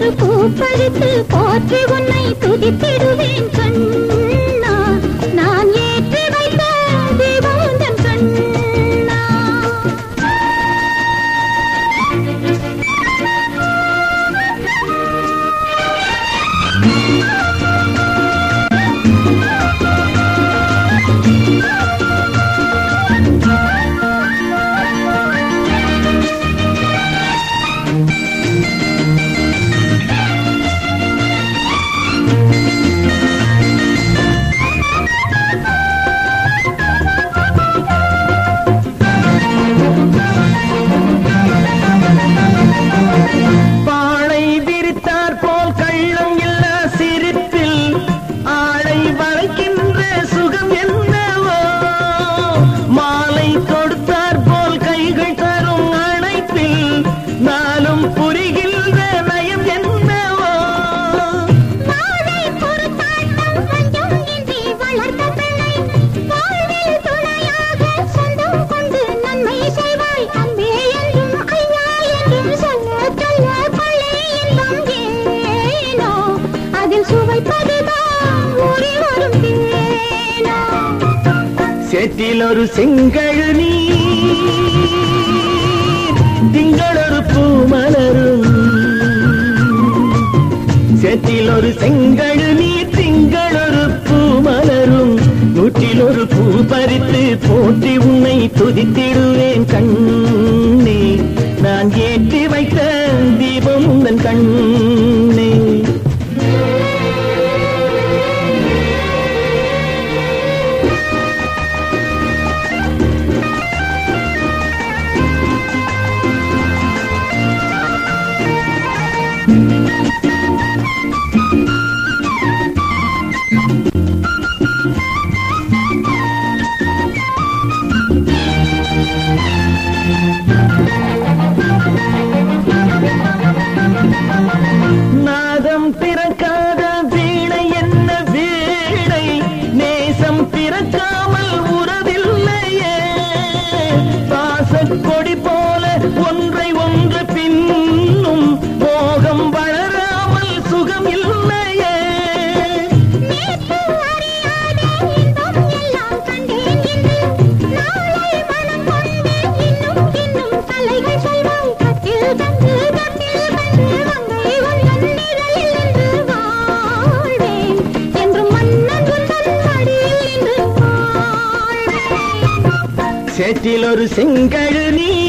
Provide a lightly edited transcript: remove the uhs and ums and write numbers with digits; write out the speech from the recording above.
ஒரு பூ பறித்து போற்றி உன்னை துதித்திடுவேன் கண்ணா. நான் ஏற்றி வைத்த தீபம் தன் கண்ணா. சேற்றில் ஒரு செங்கழு நீர் திங்களொரு பூ மலரும். சேற்றில் ஒரு செங்கழு நீர் திங்களொரு பூ மலரும். நூற்றில் ஒரு பூ பறித்து போற்றி உன்னை துதித்திடுவேன் கண்ணே. நான் ஏற்றி வைத்த தீபம் உந்தன் கண்ணே. நாதம் பிறக்காத வீணை என்ன வீணை, நேசம் பிறக்காமல் உறவில்லையே. பாசக்கொடி போல ஒன்றை ஒன்று பின்னும் மோகம் வளராமல் சுகம் இல்லையே. சேற்றில் ஒரு செங்கழு நீர்